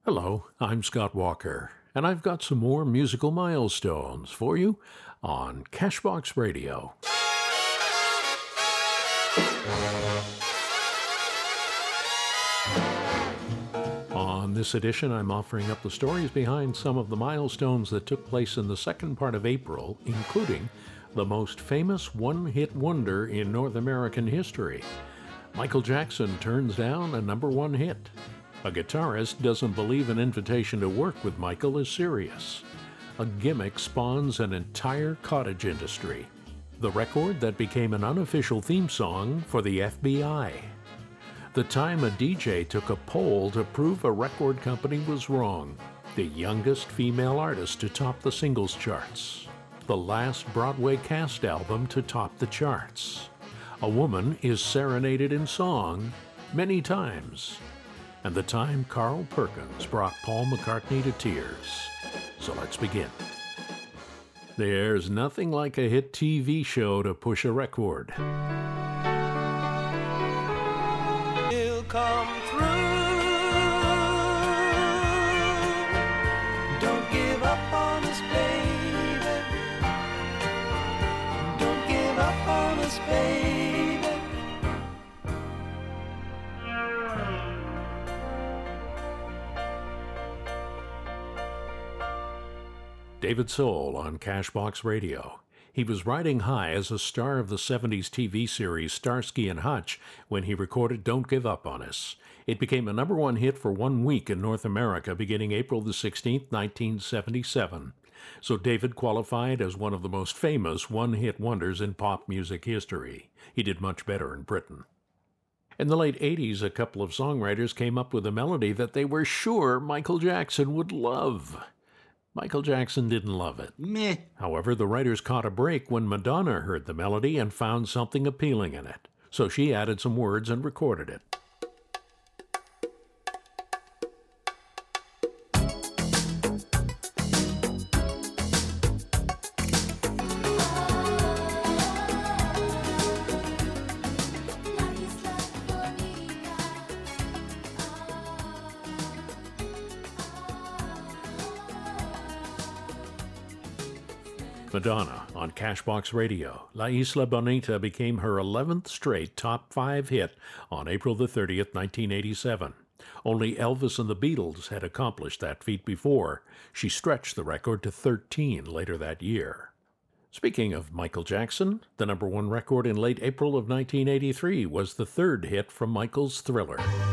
Hello, I'm Scott Walker, and I've got some more musical milestones for you on Cashbox Radio. On this edition, I'm offering up the stories behind some of the milestones that took place in the second part of April, including the most famous one-hit wonder in North American history. Michael Jackson turns down a number one hit. A guitarist doesn't believe an invitation to work with Michael is serious. A gimmick spawns an entire cottage industry. The record that became an unofficial theme song for the FBI. The time a DJ took a poll to prove a record company was wrong. The youngest female artist to top the singles charts. The last Broadway cast album to top the charts. A woman is serenaded in song many times. And the time Carl Perkins brought Paul McCartney to tears. So let's begin. There's nothing like a hit TV show to push a record. He'll come through. Don't give up on us, baby. Don't give up on us, baby. David Soul on Cashbox Radio. He was riding high as a star of the 70s TV series Starsky and Hutch when he recorded Don't Give Up on Us. It became a number one hit for 1 week in North America beginning April the 16th, 1977. So David qualified as one of the most famous one-hit wonders in pop music history. He did much better in Britain. In the late 80s, a couple of songwriters came up with a melody that they were sure Michael Jackson would love. Michael Jackson didn't love it. Meh. However, the writers caught a break when Madonna heard the melody and found something appealing in it. So she added some words and recorded it. Madonna on Cashbox Radio. La Isla Bonita became her 11th straight top 5 hit on April the 30th, 1987. Only Elvis and the Beatles had accomplished that feat before. She stretched the record to 13 later that year. Speaking of Michael Jackson, the number one record in late April of 1983 was the third hit from Michael's Thriller.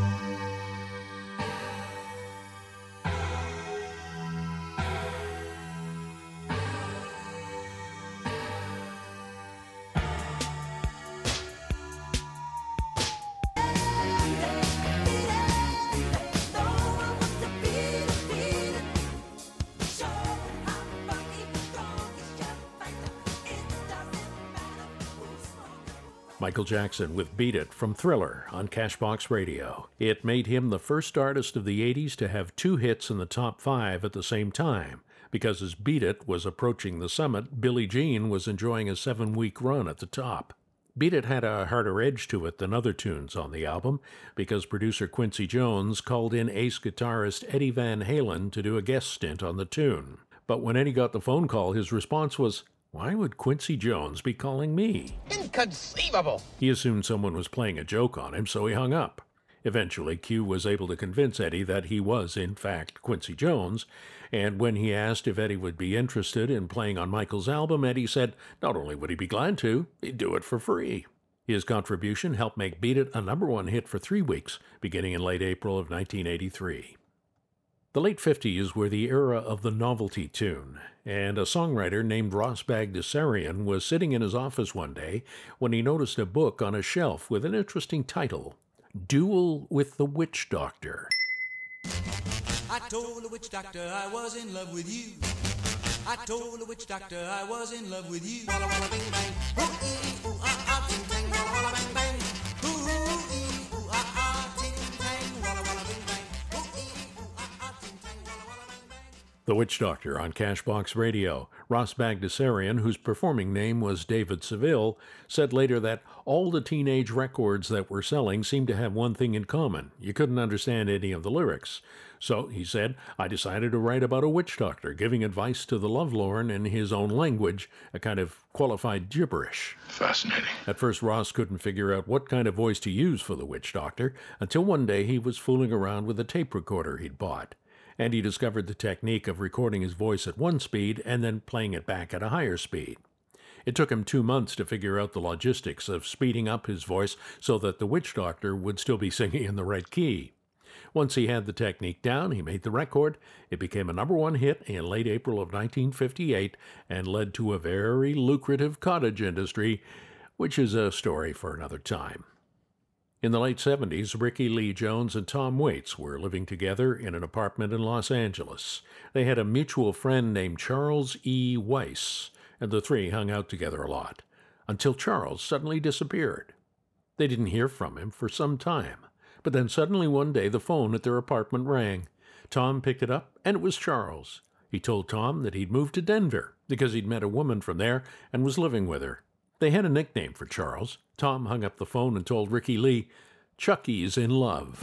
Michael Jackson with Beat It from Thriller on Cashbox Radio. It made him the first artist of the 80s to have 2 hits in the top 5 at the same time. Because as Beat It was approaching the summit, Billie Jean was enjoying a 7-week run at the top. Beat It had a harder edge to it than other tunes on the album because producer Quincy Jones called in ace guitarist Eddie Van Halen to do a guest stint on the tune. But when Eddie got the phone call, his response was, "Why would Quincy Jones be calling me?" Inconceivable! He assumed someone was playing a joke on him, so he hung up. Eventually, Q was able to convince Eddie that he was, in fact, Quincy Jones, and when he asked if Eddie would be interested in playing on Michael's album, Eddie said not only would he be glad to, he'd do it for free. His contribution helped make Beat It a number one hit for 3 weeks, beginning in late April of 1983. The late 50s were the era of the novelty tune, and a songwriter named Ross Bagdasarian was sitting in his office one day when he noticed a book on a shelf with an interesting title, Duel with the Witch Doctor. I told the witch doctor I was in love with you. I told the witch doctor I was in love with you. Walla walla bing bang, ooh ooh ah ah ting tang, walla walla bang bang, ooh ooh ah ah ting tang, walla walla bing bang, ooh ooh ah ah ting tang, walla walla bang bang. The Witch Doctor on Cashbox Radio. Ross Bagdasarian, whose performing name was David Seville, said later that all the teenage records that were selling seemed to have one thing in common. You couldn't understand any of the lyrics. So, he said, I decided to write about a witch doctor giving advice to the lovelorn in his own language, a kind of qualified gibberish. Fascinating. At first, Ross couldn't figure out what kind of voice to use for the witch doctor until one day he was fooling around with a tape recorder he'd bought, and he discovered the technique of recording his voice at one speed and then playing it back at a higher speed. It took him 2 months to figure out the logistics of speeding up his voice so that the witch doctor would still be singing in the right key. Once he had the technique down, he made the record. It became a #1 hit in late April of 1958 and led to a very lucrative cottage industry, which is a story for another time. In the late 70s, Ricky Lee Jones and Tom Waits were living together in an apartment in Los Angeles. They had a mutual friend named Charles E. Weiss, and the three hung out together a lot, until Charles suddenly disappeared. They didn't hear from him for some time. But then suddenly one day the phone at their apartment rang. Tom picked it up, and it was Charles. He told Tom that he'd moved to Denver because he'd met a woman from there and was living with her. They had a nickname for Charles. Tom hung up the phone and told Ricky Lee, "Chucky's in love."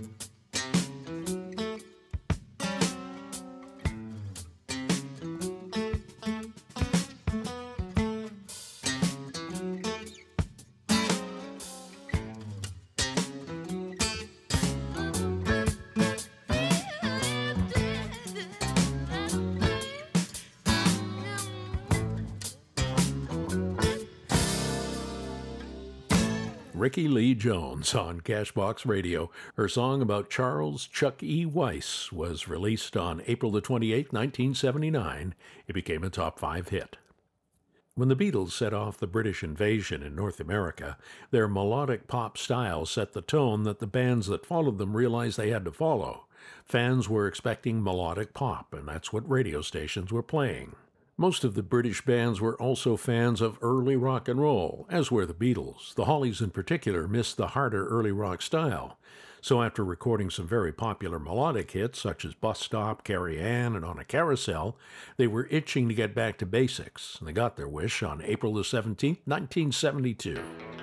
Ricky Lee Jones on Cashbox Radio. Her song about Charles Chuck E. Weiss was released on April the 28th, 1979. It became a top 5 hit. When the Beatles set off the British invasion in North America, their melodic pop style set the tone that the bands that followed them realized they had to follow. Fans were expecting melodic pop, and that's what radio stations were playing. Most of the British bands were also fans of early rock and roll, as were the Beatles. The Hollies in particular missed the harder early rock style. So after recording some very popular melodic hits, such as Bus Stop, Carrie Ann, and On a Carousel, they were itching to get back to basics, and they got their wish on April the 17th, 1972.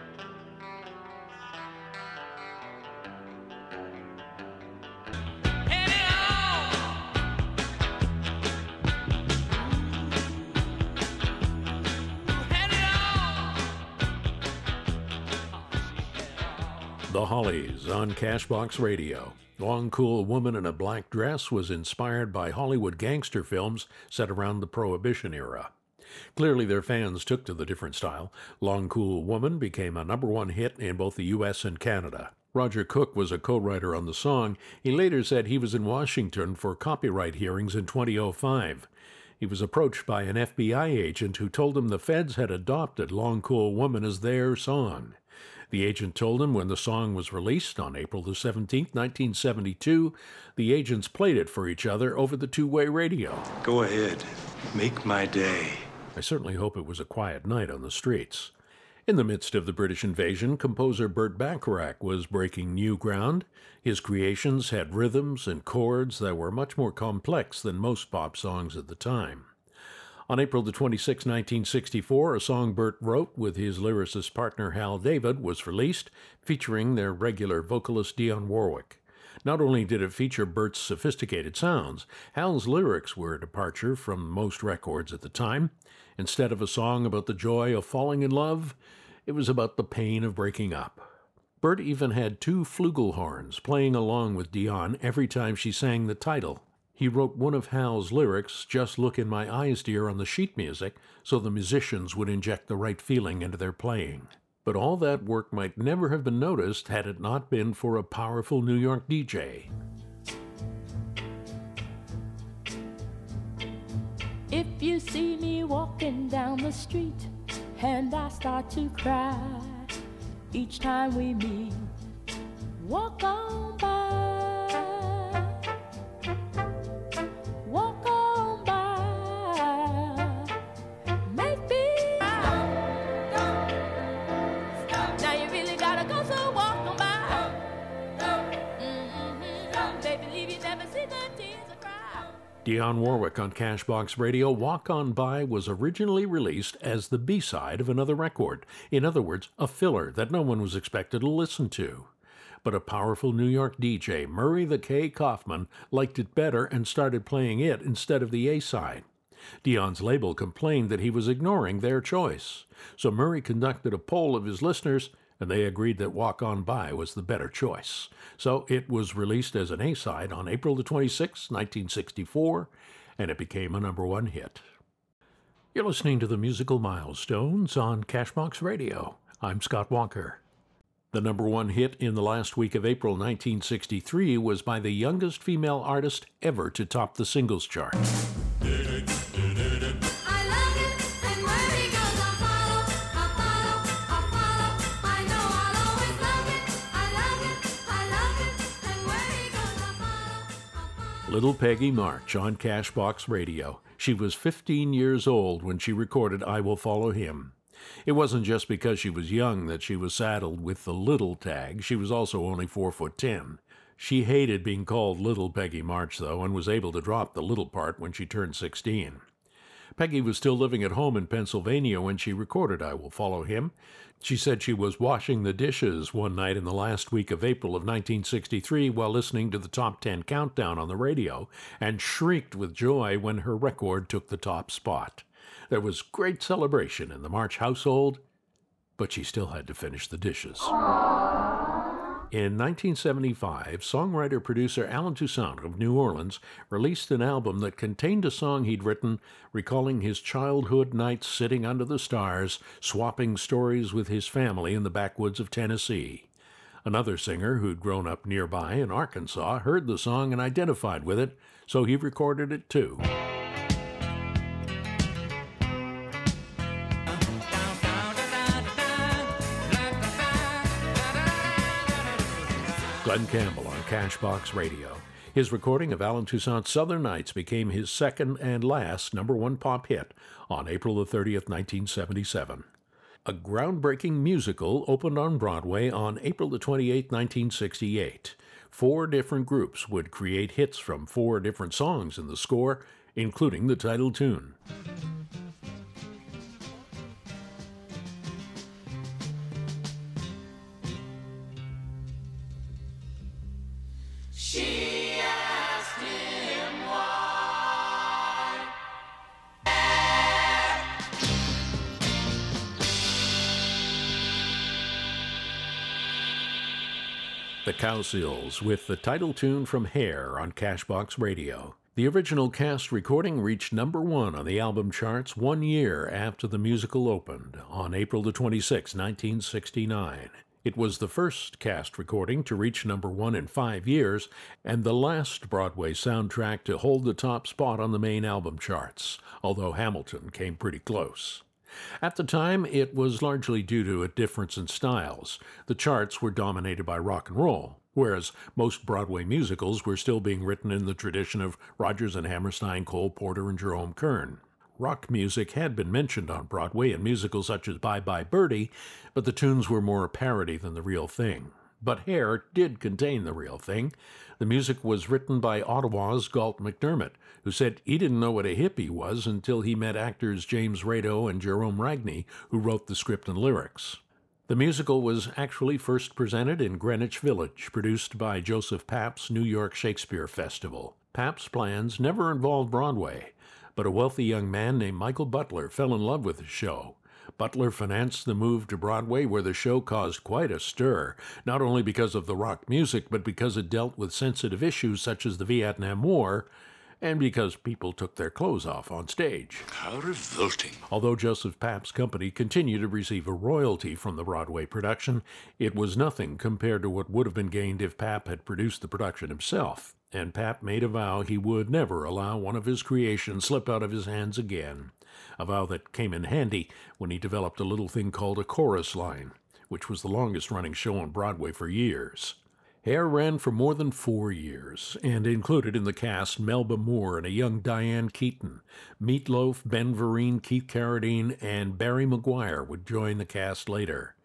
The Hollies on Cashbox Radio. Long Cool Woman in a Black Dress was inspired by Hollywood gangster films set around the Prohibition era. Clearly their fans took to the different style. Long Cool Woman became a #1 hit in both the U.S. and Canada. Roger Cook was a co-writer on the song. He later said he was in Washington for copyright hearings in 2005. He was approached by an FBI agent who told him the feds had adopted Long Cool Woman as their song. The agent told him when the song was released on April the 17th, 1972, the agents played it for each other over the two-way radio. Go ahead. Make my day. I certainly hope it was a quiet night on the streets. In the midst of the British invasion, composer Burt Bacharach was breaking new ground. His creations had rhythms and chords that were much more complex than most pop songs at the time. On April the 26th, 1964, a song Burt wrote with his lyricist partner Hal David was released, featuring their regular vocalist Dionne Warwick. Not only did it feature Burt's sophisticated sounds, Hal's lyrics were a departure from most records at the time. Instead of a song about the joy of falling in love, it was about the pain of breaking up. Burt even had 2 flugelhorns playing along with Dionne every time she sang the title. He wrote one of Hal's lyrics, "Just Look in My Eyes, Dear," on the sheet music, so the musicians would inject the right feeling into their playing. But all that work might never have been noticed had it not been for a powerful New York DJ. If you see me walking down the street and I start to cry each time we meet, walk on by. Walk on by. Maybe. Don't stop. Now you really gotta go, so walk on by. Baby, believe you never see the tears I cry. Dionne Warwick on Cashbox Radio. Walk On By was originally released as the B-side of another record. In other words, a filler that no one was expected to listen to. But a powerful New York DJ, Murray the K. Kaufman, liked it better and started playing it instead of the A-side. Dionne's label complained that he was ignoring their choice. So Murray conducted a poll of his listeners, and they agreed that Walk On By was the better choice. So it was released as an A-side on April the 26th, 1964, and it became a #1 hit. You're listening to the Musical Milestones on Cashbox Radio. I'm Scott Walker. The #1 hit in the last week of April 1963 was by the youngest female artist ever to top the singles chart. Little Peggy March on Cashbox Radio. She was 15 years old when she recorded I Will Follow Him. It wasn't just because she was young that she was saddled with the little tag. She was also only 4'10". She hated being called Little Peggy March, though, and was able to drop the little part when she turned 16. Peggy was still living at home in Pennsylvania when she recorded I Will Follow Him. She said she was washing the dishes one night in the last week of April of 1963 while listening to the Top 10 Countdown on the radio and shrieked with joy when her record took the top spot. There was great celebration in the March household, but she still had to finish the dishes. In 1975, songwriter-producer Alan Toussaint of New Orleans released an album that contained a song he'd written recalling his childhood nights sitting under the stars, swapping stories with his family in the backwoods of Tennessee. Another singer who'd grown up nearby in Arkansas heard the song and identified with it, so he recorded it too. Glenn Campbell on Cashbox Radio. His recording of Alan Toussaint's Southern Nights became his second and last #1 pop hit on April the 30th, 1977. A groundbreaking musical opened on Broadway on April the 28th, 1968. 4 different groups would create hits from 4 different songs in the score, including the title tune. She asked him why. The Cowsills with the title tune from Hair on Cashbox Radio. The original cast recording reached #1 on the album charts 1 year after the musical opened, on April the 26th, 1969. It was the first cast recording to reach #1 in 5 years, and the last Broadway soundtrack to hold the top spot on the main album charts, although Hamilton came pretty close. At the time, it was largely due to a difference in styles. The charts were dominated by rock and roll, whereas most Broadway musicals were still being written in the tradition of Rodgers and Hammerstein, Cole Porter, and Jerome Kern. Rock music had been mentioned on Broadway in musicals such as Bye Bye Birdie, but the tunes were more a parody than the real thing. But Hair did contain the real thing. The music was written by Ottawa's Galt McDermott, who said he didn't know what a hippie was until he met actors James Rado and Jerome Ragney, who wrote the script and lyrics. The musical was actually first presented in Greenwich Village, produced by Joseph Papp's New York Shakespeare Festival. Papp's plans never involved Broadway, but a wealthy young man named Michael Butler fell in love with the show. Butler financed the move to Broadway, where the show caused quite a stir, not only because of the rock music, but because it dealt with sensitive issues such as the Vietnam War, and because people took their clothes off on stage. How revolting. Although Joseph Papp's company continued to receive a royalty from the Broadway production, it was nothing compared to what would have been gained if Papp had produced the production himself. And Papp made a vow he would never allow one of his creations slip out of his hands again. A vow that came in handy when he developed a little thing called a chorus line, which was the longest-running show on Broadway for years. Hair ran for more than 4 years, and included in the cast Melba Moore and a young Diane Keaton. Meatloaf, Ben Vereen, Keith Carradine, and Barry Maguire would join the cast later.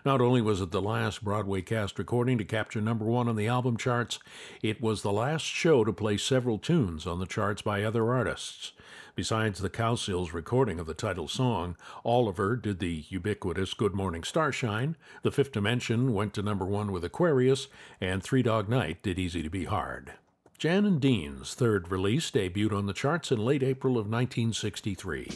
Not only was it the last Broadway cast recording to capture number one on the album charts, it was the last show to play several tunes on the charts by other artists. Besides the Cowsills recording of the title song, Oliver did the ubiquitous Good Morning Starshine, The Fifth Dimension went to number one with Aquarius, and Three Dog Night did Easy to Be Hard. Jan and Dean's third release debuted on the charts in late April of 1963.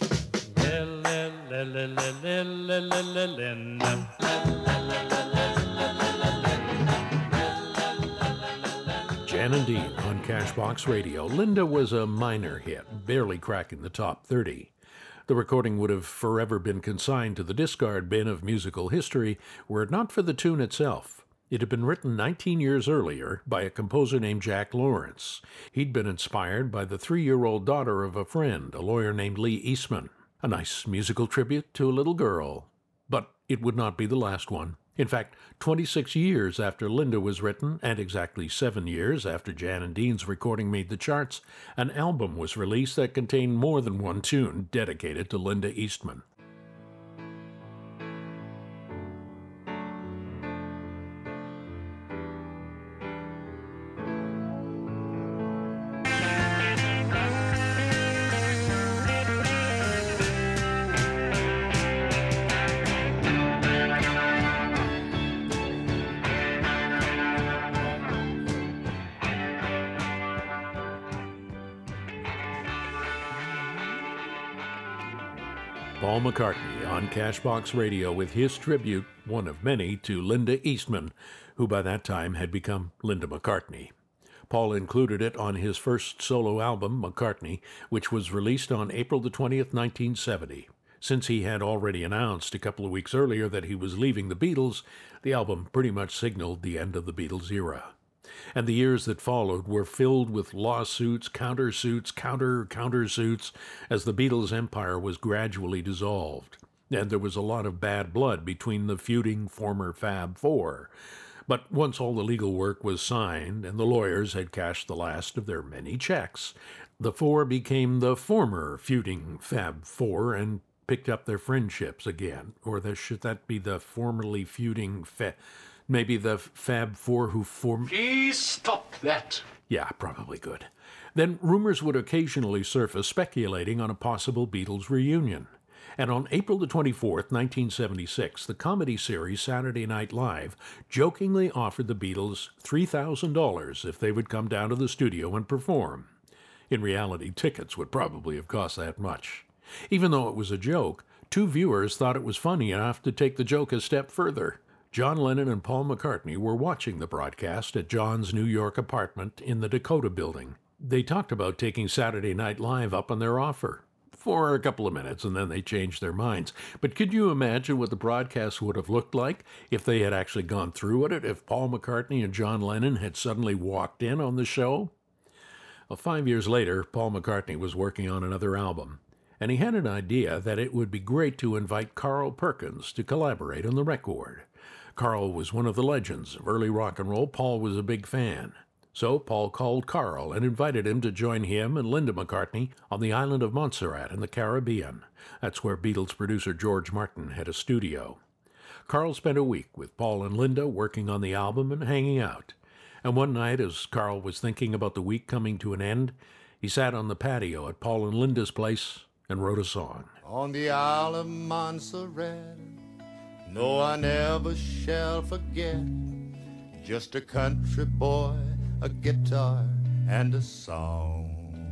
Jan and Dean on Cashbox Radio. Linda was a minor hit, barely cracking the top 30. The recording would have forever been consigned to the discard bin of musical history were it not for the tune itself. It had been written 19 years earlier by a composer named Jack Lawrence. He'd been inspired by the 3-year-old daughter of a friend, a lawyer named Lee Eastman. A nice musical tribute to a little girl. But it would not be the last one. In fact, 26 years after Linda was written, and exactly 7 years after Jan and Dean's recording made the charts, an album was released that contained more than one tune dedicated to Linda Eastman. Paul McCartney on Cashbox Radio with his tribute, one of many, to Linda Eastman, who by that time had become Linda McCartney. Paul included it on his first solo album, McCartney, which was released on April the 20th, 1970. Since he had already announced a couple of weeks earlier that he was leaving the Beatles, the album pretty much signaled the end of the Beatles era. And the years that followed were filled with lawsuits, countersuits, countersuits, as the Beatles' empire was gradually dissolved. And there was a lot of bad blood between the feuding former Fab Four. But once all the legal work was signed and the lawyers had cashed the last of their many checks, the four became the former feuding Fab Four and picked up their friendships again. Or should that be the formerly feuding maybe the Fab Four who formed... Please stop that. Yeah, probably good. Then rumors would occasionally surface speculating on a possible Beatles reunion. And on April the 24th, 1976, the comedy series Saturday Night Live jokingly offered the Beatles $3,000 if they would come down to the studio and perform. In reality, tickets would probably have cost that much. Even though it was a joke, 2 viewers thought it was funny enough to take the joke a step further. John Lennon and Paul McCartney were watching the broadcast at John's New York apartment in the Dakota Building. They talked about taking Saturday Night Live up on their offer for a couple of minutes, and then they changed their minds. But could you imagine what the broadcast would have looked like if they had actually gone through with it, if Paul McCartney and John Lennon had suddenly walked in on the show? Well, 5 years later, Paul McCartney was working on another album, and he had an idea that it would be great to invite Carl Perkins to collaborate on the record. Carl was one of the legends of early rock and roll. Paul was a big fan. So Paul called Carl and invited him to join him and Linda McCartney on the island of Montserrat in the Caribbean. That's where Beatles producer George Martin had a studio. Carl spent a week with Paul and Linda working on the album and hanging out. And one night, as Carl was thinking about the week coming to an end, he sat on the patio at Paul and Linda's place and wrote a song. On the Isle of Montserrat, no, I never shall forget. Just a country boy, a guitar, and a song.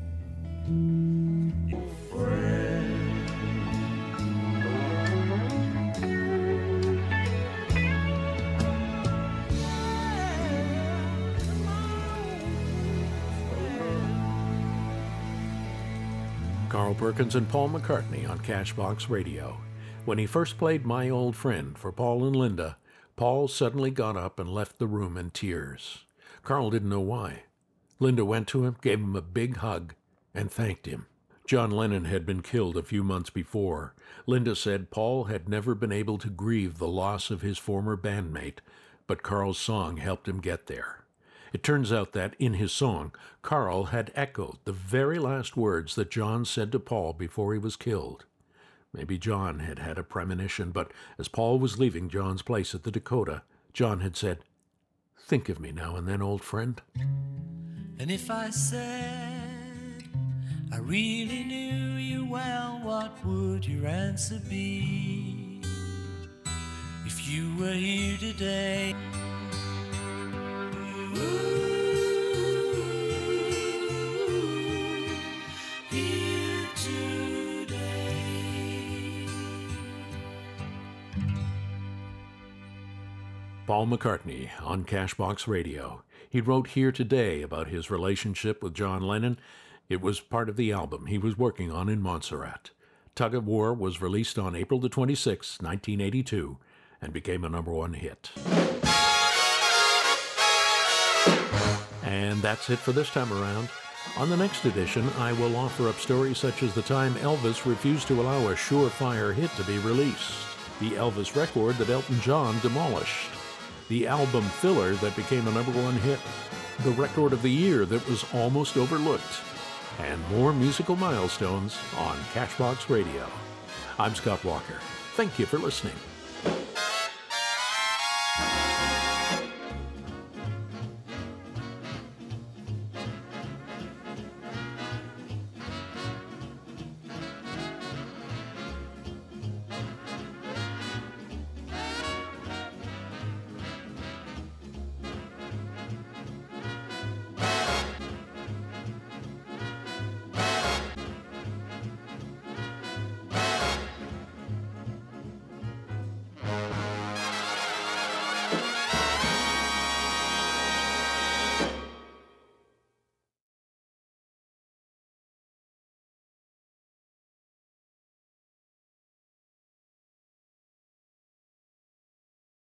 Carl Perkins and Paul McCartney on Cashbox Radio. When he first played My Old Friend for Paul and Linda, Paul suddenly got up and left the room in tears. Carl didn't know why. Linda went to him, gave him a big hug, and thanked him. John Lennon had been killed a few months before. Linda said Paul had never been able to grieve the loss of his former bandmate, but Carl's song helped him get there. It turns out that, in his song, Carl had echoed the very last words that John said to Paul before he was killed. Maybe John had had a premonition, but as Paul was leaving John's place at the Dakota, John had said, "Think of me now and then, old friend." And if I said I really knew you well, what would your answer be? If you were here today, here today. Paul McCartney on Cashbox Radio. He wrote Here Today about his relationship with John Lennon. It was part of the album he was working on in Montserrat. Tug of War was released on April the 26th, 1982, and became a #1 hit. And that's it for this time around. On the next edition, I will offer up stories such as the time Elvis refused to allow a surefire hit to be released, the Elvis record that Elton John demolished, the album filler that became a #1 hit, the record of the year that was almost overlooked, and more musical milestones on Cashbox Radio. I'm Scott Walker. Thank you for listening.